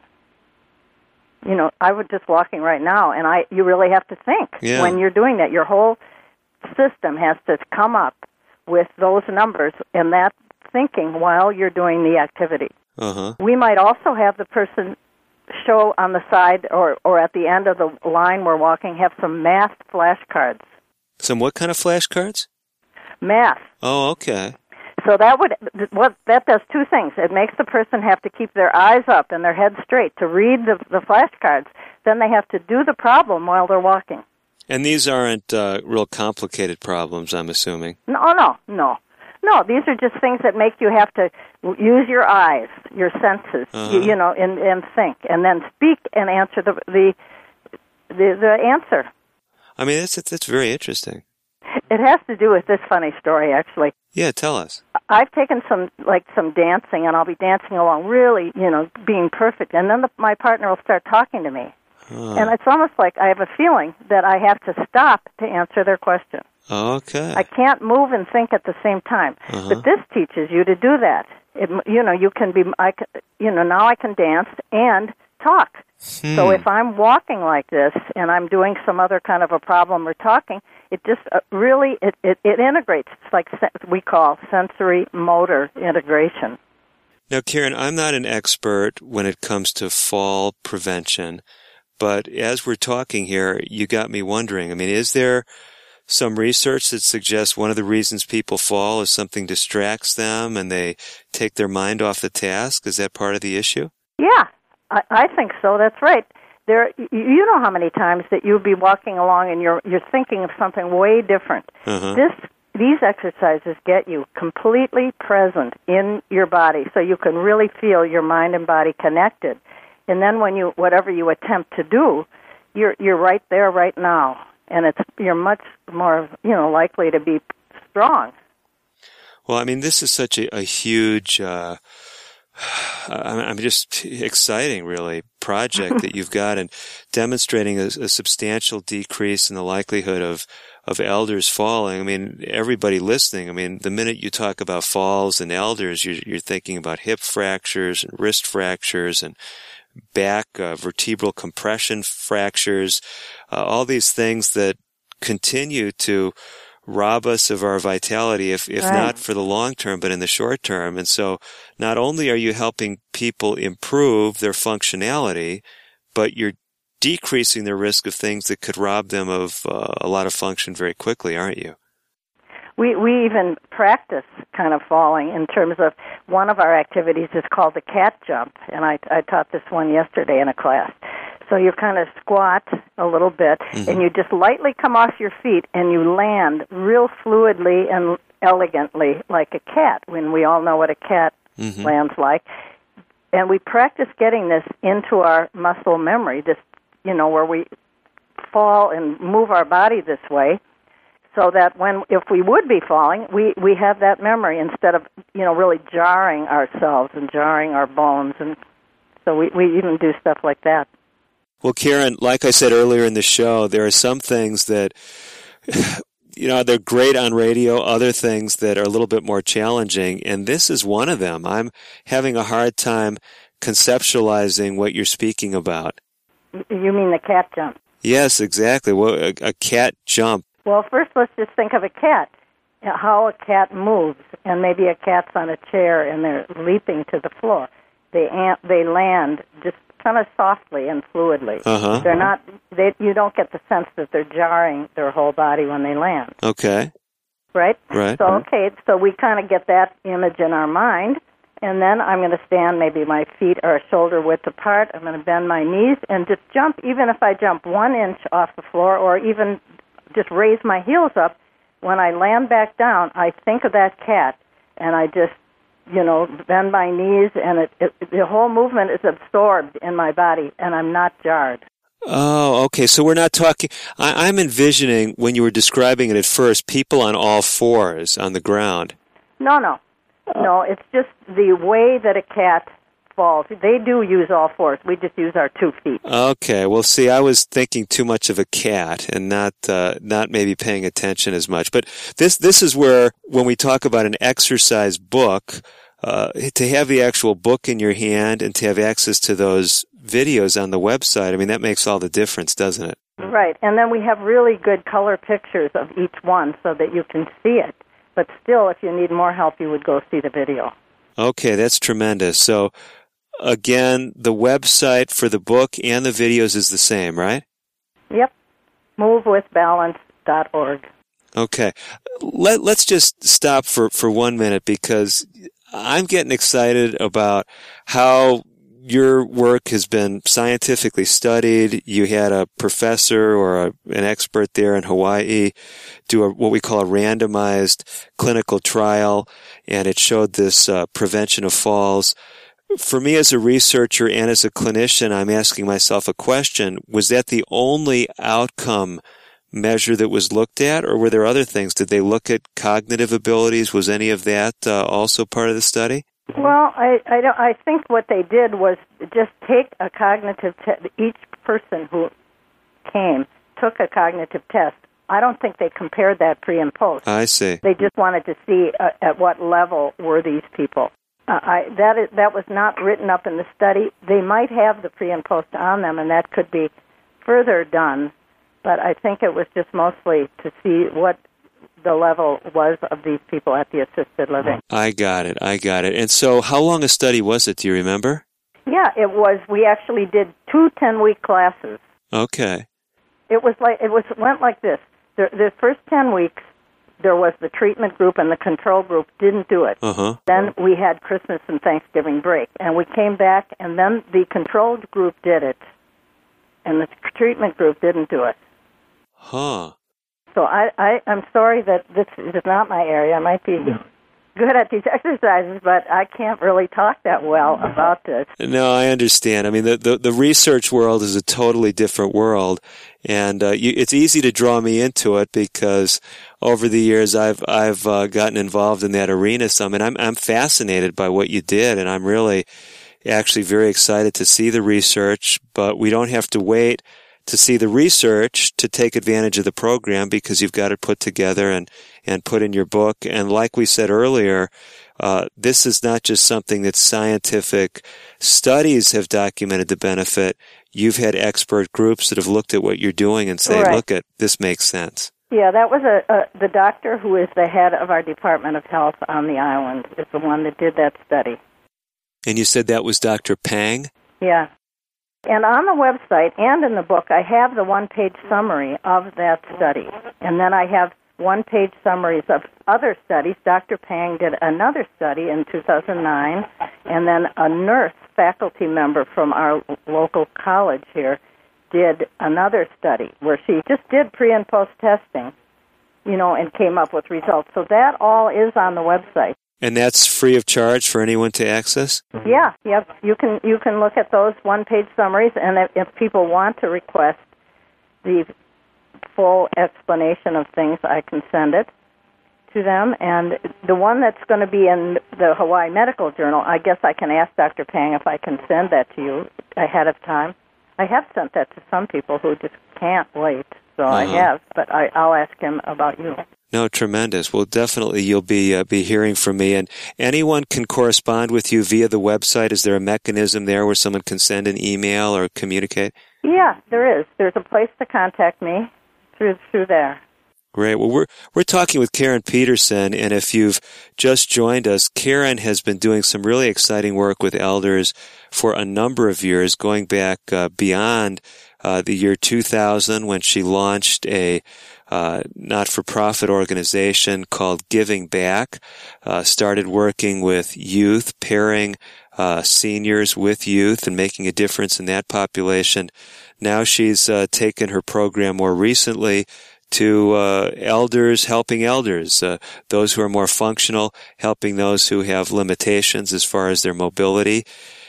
You know, I was just walking right now, and I you really have to think yeah. when you're doing that. Your whole system has to come up with those numbers and that thinking while you're doing the activity. Uh-huh. We might also have the person show on the side or, or at the end of the line we're walking, have some math flashcards. Some what kind of flashcards? Math. Oh, okay. So that would what that does two things. It makes the person have to keep their eyes up and their head straight to read the, the flashcards. Then they have to do the problem while they're walking. And these aren't uh, real complicated problems, I'm assuming. No, no, no. No, these are just things that make you have to use your eyes, your senses, uh-huh. you, you know, and, and think, and then speak and answer the the the, the answer. I mean, that's that's very interesting. It has to do with this funny story, actually. Yeah, tell us. I've taken some, like, some dancing, and I'll be dancing along, really, you know, being perfect, and then the, my partner will start talking to me. Huh. And it's almost like I have a feeling that I have to stop to answer their question. Okay. I can't move and think at the same time. Uh-huh. But this teaches you to do that. It, you know, you can be, I, you know, now I can dance and talk. Hmm. So if I'm walking like this and I'm doing some other kind of a problem or talking, it just uh, really, it, it, it integrates. It's like se- we call sensory motor integration. Now, Karen, I'm not an expert when it comes to fall prevention, but as we're talking here, you got me wondering. I mean, is there some research that suggests one of the reasons people fall is something distracts them and they take their mind off the task? Is that part of the issue? Yeah, I, I think so. That's right. There, you know how many times that you'll be walking along and you're you're thinking of something way different. Uh-huh. This these exercises get you completely present in your body, so you can really feel your mind and body connected. And then when you whatever you attempt to do, you're you're right there, right now, and it's you're much more you know likely to be strong. Well, I mean, this is such a, a huge. Uh, I'm just exciting, really, project that you've got, and demonstrating a, a substantial decrease in the likelihood of, of elders falling. I mean, everybody listening, I mean, the minute you talk about falls and elders, you're, you're thinking about hip fractures and wrist fractures and back uh, vertebral compression fractures, uh, all these things that continue to rob us of our vitality, if, if right. not for the long term, but in the short term. And so not only are you helping people improve their functionality, but you're decreasing the risk of things that could rob them of uh, a lot of function very quickly, aren't you? We we even practice kind of falling in terms of one of our activities is called the cat jump, and I, I taught this one yesterday in a class. So you kind of squat a little bit, mm-hmm. and you just lightly come off your feet, and you land real fluidly and elegantly like a cat, when we all know what a cat mm-hmm. lands like. And we practice getting this into our muscle memory, this, you know, where we fall and move our body this way, so that when, if we would be falling, we, we have that memory instead of, you know, really jarring ourselves and jarring our bones. And so we, we even do stuff like that. Well, Karen, like I said earlier in the show, there are some things that, you know, they're great on radio, other things that are a little bit more challenging, and this is one of them. I'm having a hard time conceptualizing what you're speaking about. You mean the cat jump? Yes, exactly. Well, a, a cat jump. Well, first let's just think of a cat, how a cat moves, and maybe a cat's on a chair and they're leaping to the floor. They they land just kind of softly and fluidly. Uh-huh. They're not. They, you don't get the sense that they're jarring their whole body when they land. Okay. Right. Right. So okay, so we kind of get that image in our mind, and then I'm going to stand. Maybe my feet are shoulder width apart. I'm going to bend my knees and just jump. Even if I jump one inch off the floor, or even just raise my heels up, when I land back down, I think of that cat, and I just, you know, bend my knees, and it, it, the whole movement is absorbed in my body, and I'm not jarred. Oh, okay. So we're not talking, I, I'm envisioning, when you were describing it at first, people on all fours on the ground. No, no. No, it's just the way that a cat falls. They do use all fours. We just use our two feet. Okay. Well, see, I was thinking too much of a cat and not uh, not maybe paying attention as much. But this this is where, when we talk about an exercise book, uh, to have the actual book in your hand and to have access to those videos on the website, I mean, that makes all the difference, doesn't it? Right. And then we have really good color pictures of each one so that you can see it. But still, if you need more help, you would go see the video. Okay, that's tremendous. So, again, the website for the book and the videos is the same, right? Yep. move with balance dot org. Okay. Let, let's just stop for, for one minute, because I'm getting excited about how your work has been scientifically studied. You had a professor or a, an expert there in Hawaii do a, what we call a randomized clinical trial, and it showed this uh, prevention of falls. For me as a researcher and as a clinician, I'm asking myself a question. Was that the only outcome measure that was looked at, or were there other things? Did they look at cognitive abilities? Was any of that uh, also part of the study? Well, I I, don't, I think what they did was just take a cognitive test. Each person who came took a cognitive test. I don't think they compared that pre and post. I see. They just wanted to see uh, at what level were these people. Uh, I, that is that was not written up in the study. They might have the pre and post on them, and that could be further done but I think it was just mostly to see what the level was of these people at the assisted living. I got it. I got it. And so how long a study was it? Do you remember? Yeah, it was. We actually did two ten-week classes. Okay. It was like it was went like this. The, the first ten weeks, there was the treatment group, and the control group didn't do it. Uh-huh. Then we had Christmas and Thanksgiving break, and we came back, and then the controlled group did it, and the treatment group didn't do it. Huh. So I, I, I'm sorry that this is not my area. I might be good at these exercises, but I can't really talk that well about this. No, I understand. I mean, the, the, the research world is a totally different world, and uh, you, it's easy to draw me into it because over the years I've I've uh, gotten involved in that arena some, and I'm I'm fascinated by what you did, and I'm really actually very excited to see the research. But we don't have to wait to see the research to take advantage of the program because you've got it put together and, and put in your book. And like we said earlier, uh, this is not just something that scientific studies have documented the benefit. You've had expert groups that have looked at what you're doing and say, right. look, at this makes sense. Yeah, that was a, a the doctor who is the head of our Department of Health on the island is the one that did that study. And you said that was Doctor Pang? Yeah. And on the website and in the book, I have the one-page summary of that study. And then I have one-page summaries of other studies. Doctor Pang did another study in two thousand nine, and then a nurse faculty member from our local college here did another study where she just did pre- and post-testing, you know, and came up with results. So that all is on the website. And that's free of charge for anyone to access? Yeah, yep. You can you can look at those one-page summaries, and if, if people want to request the full explanation of things, I can send it to them. And the one that's going to be in the Hawaii Medical Journal, I guess I can ask Doctor Pang if I can send that to you ahead of time. I have sent that to some people who just can't wait, so uh-huh. I have, but I, I'll ask him about you. No, tremendous. Well, definitely you'll be uh, be hearing from me. And anyone can correspond with you via the website. Is there a mechanism there where someone can send an email or communicate? Yeah, there is. There's a place to contact me through through there. Great. Well, we're we're talking with Karen Peterson, and if you've just joined us, Karen has been doing some really exciting work with elders for a number of years, going back uh, beyond uh, the year two thousand when she launched a Uh, not-for-profit organization called Giving Back, uh, started working with youth, pairing uh, seniors with youth and making a difference in that population. Now she's uh, taken her program more recently to uh, elders helping elders, uh, those who are more functional, helping those who have limitations as far as their mobility.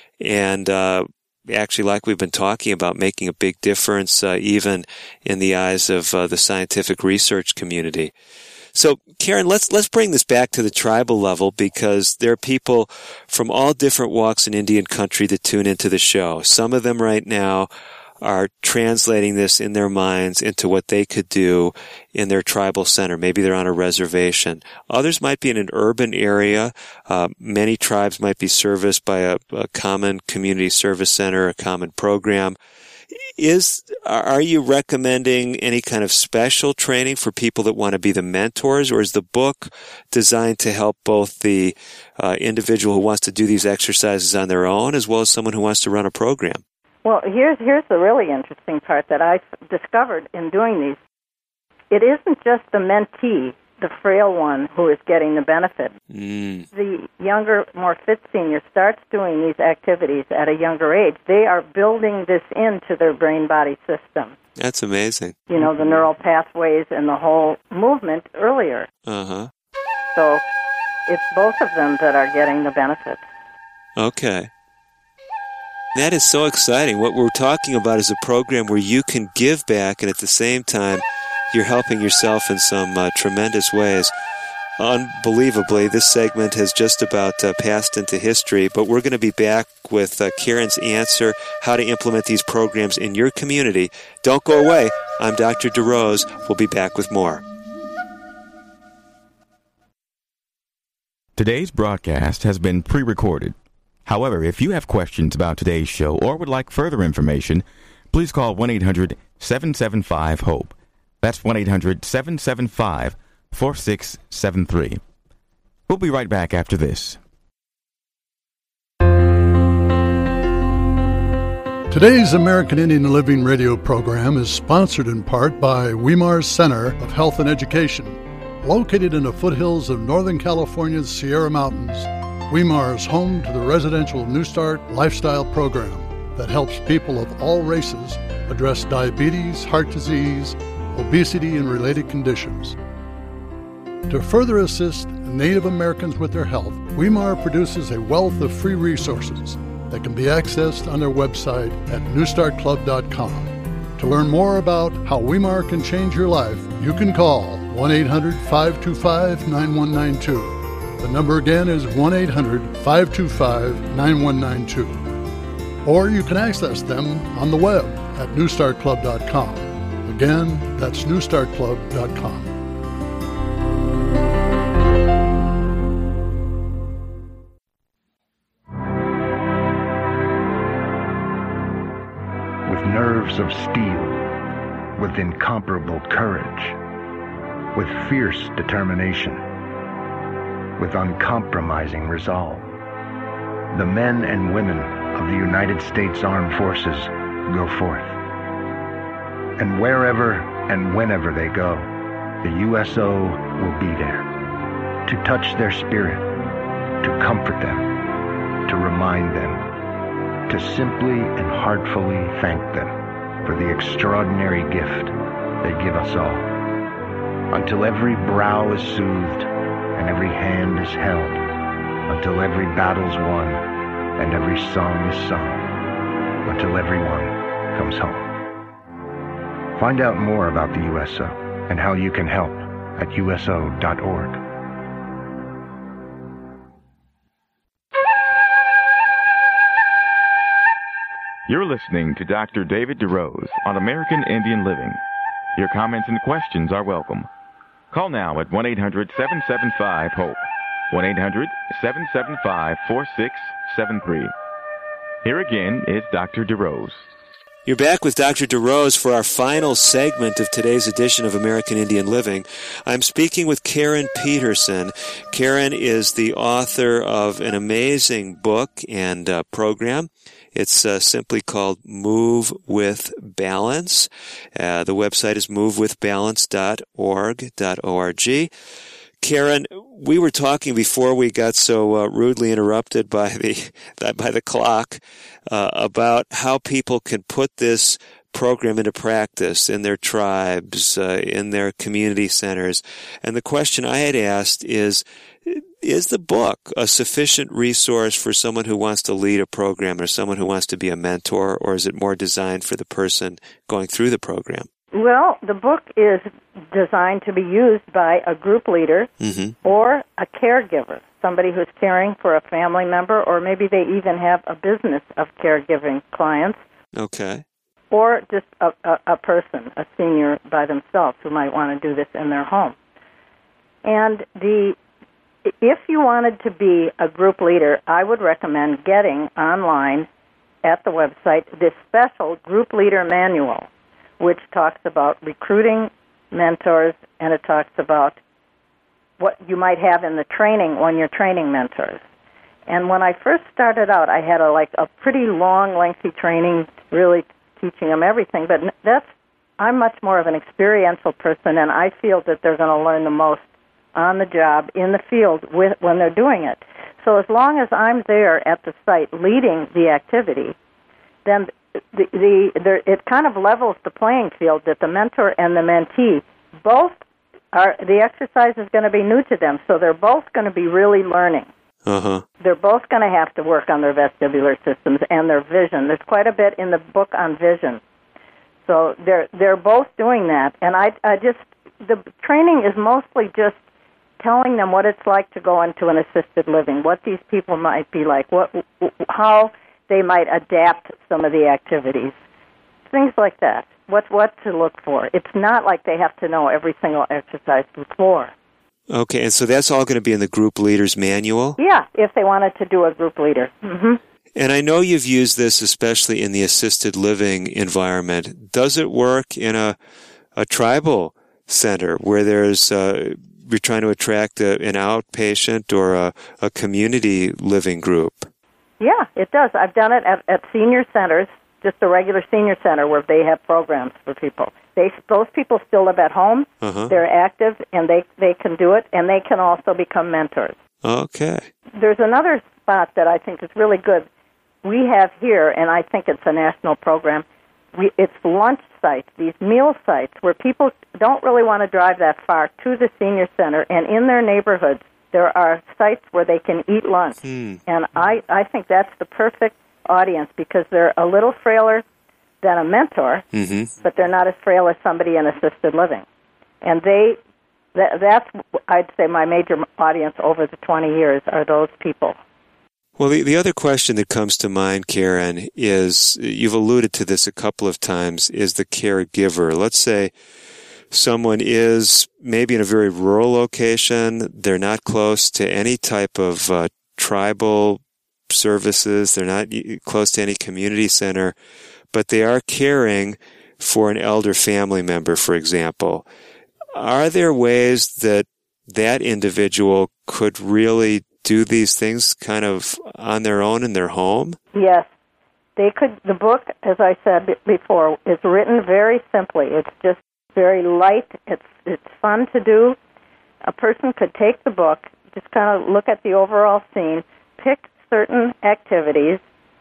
And uh actually, like we've been talking about, making a big difference uh, even in the eyes of uh, the scientific research community. So, Karen, let's let's bring this back to the tribal level because there are people from all different walks in Indian country that tune into the show. Some of them right now are translating this in their minds into what they could do in their tribal center. Maybe they're on a reservation. Others might be in an urban area. Uh, many tribes might be serviced by a, a common community service center, a common program. Is are you recommending any kind of special training for people that want to be the mentors, or is the book designed to help both the uh, individual who wants to do these exercises on their own as well as someone who wants to run a program? Well, here's here's the really interesting part that I discovered in doing these. It isn't just the mentee, the frail one, who is getting the benefit. Mm. The younger, more fit senior starts doing these activities at a younger age. They are building this into their brain-body system. That's amazing. You know, the neural pathways and the whole movement earlier. Uh-huh. So it's both of them that are getting the benefits. Okay. That is so exciting. What we're talking about is a program where you can give back, and at the same time, you're helping yourself in some uh, tremendous ways. Unbelievably, this segment has just about uh, passed into history, but we're going to be back with uh, Karen's answer, how to implement these programs in your community. Don't go away. I'm Doctor DeRose. We'll be back with more. Today's broadcast has been pre-recorded. However, if you have questions about today's show or would like further information, please call one eight hundred seven seven five HOPE. That's one eight hundred seven seven five four six seven three. We'll be right back after this. Today's American Indian Living radio program is sponsored in part by Weimar Center of Health and Education. Located in the foothills of Northern California's Sierra Mountains, Weimar is home to the residential New Start lifestyle program that helps people of all races address diabetes, heart disease, obesity, and related conditions. To further assist Native Americans with their health, Weimar produces a wealth of free resources that can be accessed on their website at new start club dot com. To learn more about how Weimar can change your life, you can call one eight hundred five two five nine one nine two. The number again is one eight hundred five two five nine one nine two. Or you can access them on the web at new start club dot com. Again, that's new start club dot com. With nerves of steel, with incomparable courage, with fierce determination, with uncompromising resolve, the men and women of the United States Armed Forces go forth. And wherever and whenever they go, the U S O will be there to touch their spirit, to comfort them, to remind them, to simply and heartfully thank them for the extraordinary gift they give us all. Until every brow is soothed and every hand is held, until every battle's won and every song is sung, until everyone comes home. Find out more about the U S O and how you can help at U S O dot org. You're listening to Doctor David DeRose on American Indian Living. Your comments and questions are welcome. Call now at one eight hundred seven seven five HOPE, one eight hundred seven seven five four six seven three. Here again is Doctor DeRose. You're back with Doctor DeRose for our final segment of today's edition of American Indian Living. I'm speaking with Karen Peterson. Karen is the author of an amazing book and uh, program. It's uh, simply called Move with Balance. Uh, the website is move with balance dot org. Karen, we were talking before we got so uh, rudely interrupted by the by the clock uh, about how people can put this program into practice in their tribes, uh, in their community centers. And the question I had asked is, is the book a sufficient resource for someone who wants to lead a program or someone who wants to be a mentor, or is it more designed for the person going through the program? Well, the book is designed to be used by a group leader mm-hmm. or a caregiver, somebody who's caring for a family member, or maybe they even have a business of caregiving clients. Okay. Or just a, a, a person, a senior by themselves who might want to do this in their home. And the if you wanted to be a group leader, I would recommend getting online at the website this special group leader manual, which talks about recruiting mentors, and it talks about what you might have in the training when you're training mentors. And when I first started out, I had a like a pretty long, lengthy training, really teaching them everything. But that's I'm much more of an experiential person, and I feel that they're going to learn the most on the job, in the field, with, when they're doing it. So as long as I'm there at the site leading the activity, then the, the, the it kind of levels the playing field that the mentor and the mentee both are, the exercise is going to be new to them, so they're both going to be really learning. Uh-huh. They're both going to have to work on their vestibular systems and their vision. There's quite a bit in the book on vision. So they're they're both doing that. And I, I just, the training is mostly just telling them what it's like to go into an assisted living, what these people might be like, what, how they might adapt some of the activities, things like that. What what to look for. It's not like they have to know every single exercise before. Okay, and so that's all going to be in the group leader's manual? Yeah, if they wanted to do a group leader. Mm-hmm. And I know you've used this especially in the assisted living environment. Does it work in a, a tribal center where there's uh, you're trying to attract a, an outpatient or a, a community living group? Yeah, it does. I've done it at, at senior centers, just a regular senior center where they have programs for people. They those people still live at home. Uh-huh. They're active, and they, they can do it, and they can also become mentors. Okay. There's another spot that I think is really good. We have here, and I think it's a national program, we, it's lunch sites, these meal sites, where people don't really want to drive that far to the senior center, and in their neighborhoods, there are sites where they can eat lunch. Hmm. And I, I think that's the perfect audience because they're a little frailer than a mentor, mm-hmm. but they're not as frail as somebody in assisted living. And they, that, that's, I'd say, my major audience over the twenty years are those people. Well, the, the other question that comes to mind, Karen, is, you've alluded to this a couple of times, is the caregiver. Let's say someone is maybe in a very rural location, they're not close to any type of uh, tribal services, they're not close to any community center, but they are caring for an elder family member, for example. Are there ways that that individual could really do these things kind of on their own in their home? Yes. They could. The book, as I said before, is written very simply. It's just very light. It's it's fun to do. A person could take the book, just kind of look at the overall scene, pick certain activities,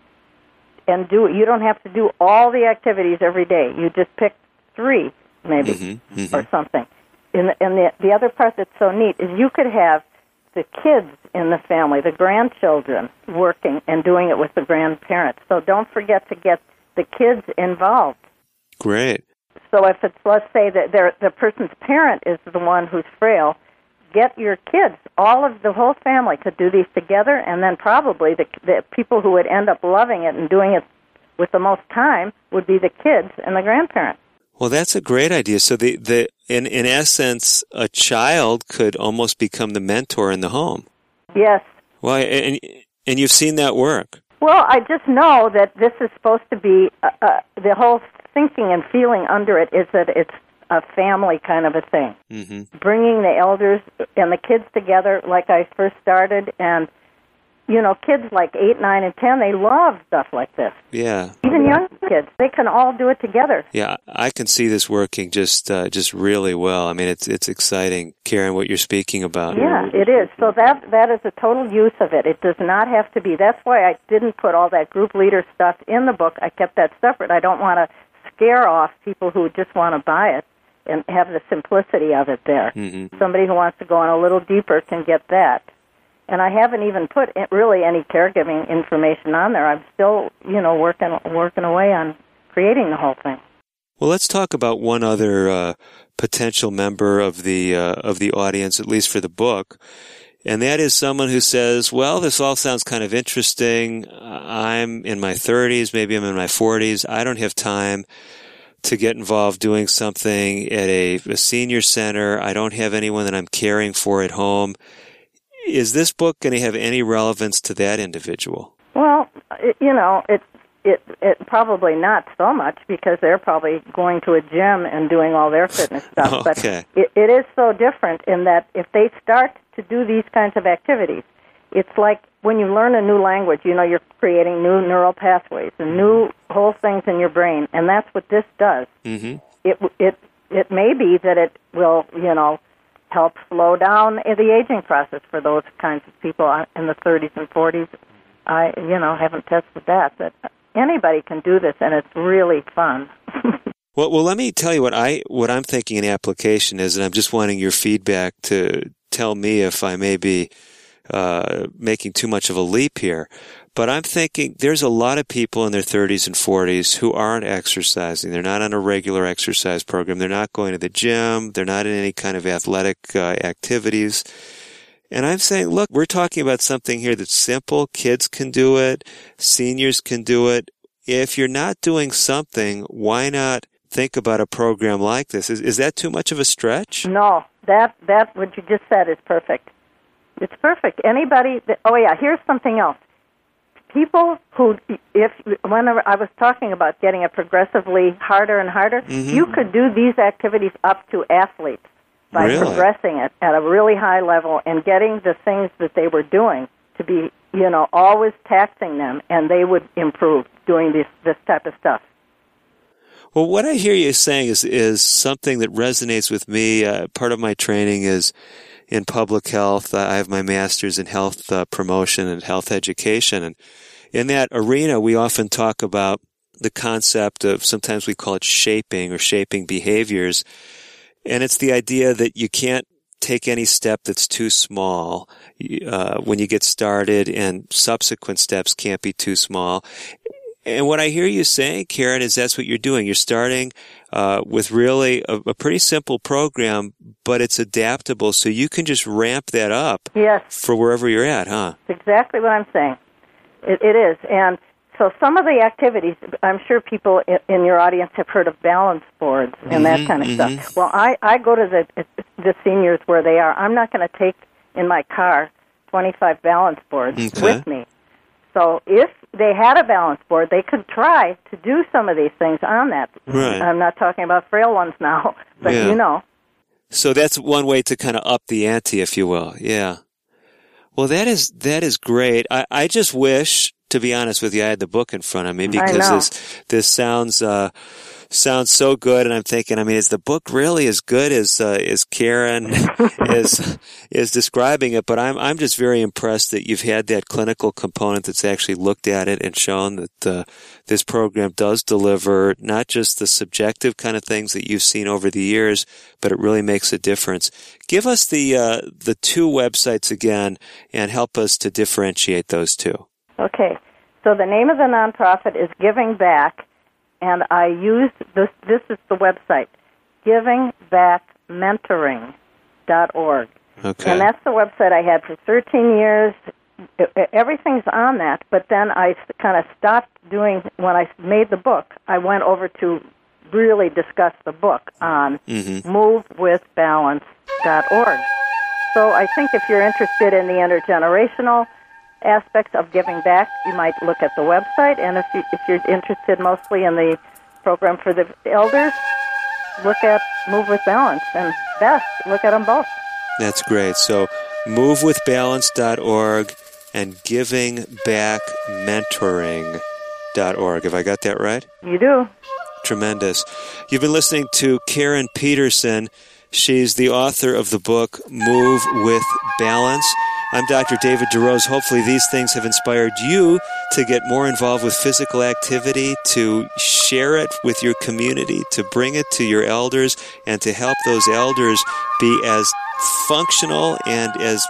and do it. You don't have to do all the activities every day. You just pick three, maybe, mm-hmm, mm-hmm. or something. And, and the, the other part that's so neat is you could have the kids in the family, the grandchildren, working and doing it with the grandparents. So don't forget to get the kids involved. Great. So if it's, let's say that the person's parent is the one who's frail, get your kids. All of the whole family could do these together, and then probably the, the people who would end up loving it and doing it with the most time would be the kids and the grandparents. Well, that's a great idea. So the, the in, in essence, a child could almost become the mentor in the home. Yes. Well, and, and you've seen that work. Well, I just know that this is supposed to be, uh, uh, the whole thinking and feeling under it is that it's a family kind of a thing. Mm-hmm. Bringing the elders and the kids together like I first started, and, you know, kids like eight, nine, and ten, they love stuff like this. Yeah. Even young kids, they can all do it together. Yeah, I can see this working just uh, just really well. I mean, it's it's exciting, Karen, what you're speaking about. Yeah, it is. So that that is a total use of it. It does not have to be. That's why I didn't put all that group leader stuff in the book. I kept that separate. I don't want to scare off people who just want to buy it and have the simplicity of it there. Mm-hmm. Somebody who wants to go in a little deeper can get that. And I haven't even put really any caregiving information on there. I'm still, you know, working working away on creating the whole thing. Well, let's talk about one other uh, potential member of the uh, of the audience, at least for the book, and that is someone who says, "Well, this all sounds kind of interesting. I'm in my thirties, maybe I'm in my forties. I don't have time to get involved doing something at a, a senior center. I don't have anyone that I'm caring for at home." Is this book going to have any relevance to that individual? Well, it, you know, it, it it probably not so much because they're probably going to a gym and doing all their fitness stuff. Okay. But it, it is so different in that if they start to do these kinds of activities, it's like when you learn a new language, you know, you're creating new neural pathways and new whole things in your brain, and that's what this does. Mm-hmm. It it it may be that it will, you know, help slow down the aging process for those kinds of people in the thirties and forties. I, you know, haven't tested that, but anybody can do this, and it's really fun. well, well, let me tell you what I what I'm thinking an application is, and I'm just wanting your feedback to tell me if I may be uh, making too much of a leap here. But I'm thinking there's a lot of people in their thirties and forties who aren't exercising. They're not on a regular exercise program. They're not going to the gym. They're not in any kind of athletic uh, activities. And I'm saying, look, we're talking about something here that's simple. Kids can do it. Seniors can do it. If you're not doing something, why not think about a program like this? Is, is that too much of a stretch? No, that, that what you just said is perfect. It's perfect. Anybody, that, oh yeah, here's something else. people who, if whenever I was talking about getting it progressively harder and harder, Mm-hmm. you could do these activities up to athletes by Really? progressing it at a really high level and getting the things that they were doing to be, you know, always taxing them, and they would improve doing this this type of stuff. Well, what I hear you saying is is something that resonates with me. Uh, part of my training is in public health. I have my master's in health uh, promotion and health education. And in that arena, we often talk about the concept of, sometimes we call it shaping or shaping behaviors. And it's the idea that you can't take any step that's too small uh, when you get started, and subsequent steps can't be too small. And what I hear you saying, Karen, is that's what you're doing. You're starting uh, with really a, a pretty simple program, but it's adaptable, so you can just ramp that up Yes. for wherever you're at, huh? That's exactly what I'm saying. It, it is. And so some of the activities, I'm sure people in, in your audience have heard of balance boards and Mm-hmm, that kind of mm-hmm. stuff. Well, I, I go to the the seniors where they are. I'm not going to take in my car twenty-five balance boards Okay. with me. So if they had a balance board, they could try to do some of these things on that. Right. I'm not talking about frail ones now, but Yeah. you know. So that's one way to kind of up the ante, if you will. Yeah. Well, that is that is great. I, I just wish, to be honest with you, I had the book in front of me, because know. this this sounds uh, sounds so good, and I'm thinking, I mean, is the book really as good as uh, as Karen is is describing it? But I'm I'm just very impressed that you've had that clinical component that's actually looked at it and shown that uh, this program does deliver not just the subjective kind of things that you've seen over the years, but it really makes a difference. Give us the uh, the two websites again, and help us to differentiate those two. Okay. So the name of the nonprofit is Giving Back, and I use this. This is the website, giving back mentoring dot org. Okay. And that's the website I had for thirteen years. Everything's on that, but then I kind of stopped doing, when I made the book, I went over to really discuss the book on Mm-hmm. move with balance dot org. So I think if you're interested in the intergenerational aspects of giving back, you might look at the website, and if, you, if you're interested mostly in the program for the elders, look at Move with Balance, and best, look at them both. That's great. So move with balance dot org and giving back mentoring dot org. Have I got that right? You do. Tremendous. You've been listening to Karen Peterson. She's the author of the book Move with Balance. I'm Doctor David DeRose. Hopefully these things have inspired you to get more involved with physical activity, to share it with your community, to bring it to your elders, and to help those elders be as functional and as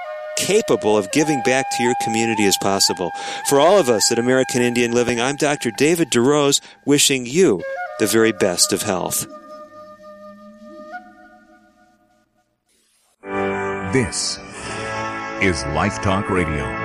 capable of giving back to your community as possible. For all of us at American Indian Living, I'm Doctor David DeRose, wishing you the very best of health. This is Life Talk Radio.